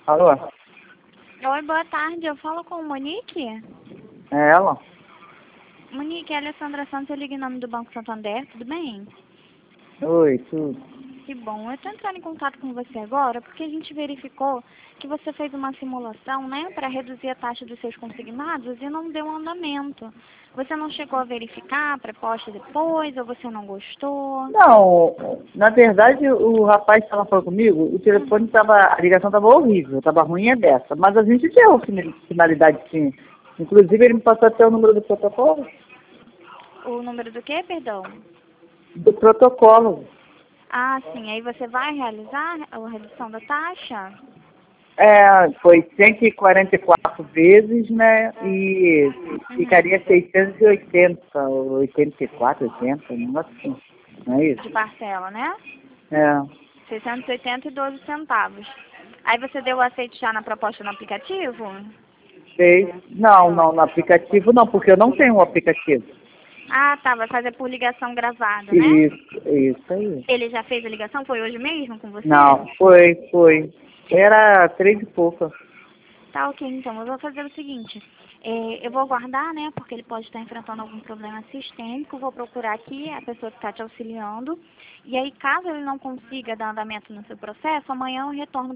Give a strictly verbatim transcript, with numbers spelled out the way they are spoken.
Alô? Oi, boa tarde. Eu falo com o Monique. É ela? Monique, é a Alessandra Santos, eu ligo em nome do Banco Santander, tudo bem? Oi, tudo. Que bom. Eu estou entrando em contato com você agora porque a gente verificou que você fez uma simulação, né, para reduzir a taxa dos seus consignados e não deu andamento. Você não chegou a verificar a proposta depois ou você não gostou? Não, na verdade o rapaz que estava falando comigo, o telefone estava, a ligação estava horrível, estava ruim é dessa, mas a gente deu fina- finalidade sim. Inclusive ele me passou até o número do protocolo. O número do quê, perdão? Do protocolo. Ah, sim. Aí você vai realizar a redução da taxa? É, foi cento e quarenta e quatro vezes, né? E ficaria Uhum. seiscentos e oitenta, oitenta e quatro, oitenta, um negócio assim. Não é De isso? parcela, né? É. seiscentos e oitenta e doze centavos. Aí você deu o aceite já na proposta no aplicativo? Sei. Não, não, no aplicativo não, porque eu não tenho um aplicativo. Ah, tá. Vai fazer por ligação gravada, né? Isso, isso aí. Ele já fez a ligação? Foi hoje mesmo com você? Não, foi, foi. Era três e pouca. Tá, ok. Então, eu vou fazer o seguinte. É, eu vou aguardar, né? Porque ele pode estar enfrentando algum problema sistêmico. Vou procurar aqui a pessoa que está te auxiliando. E aí, caso ele não consiga dar andamento no seu processo, amanhã eu retorno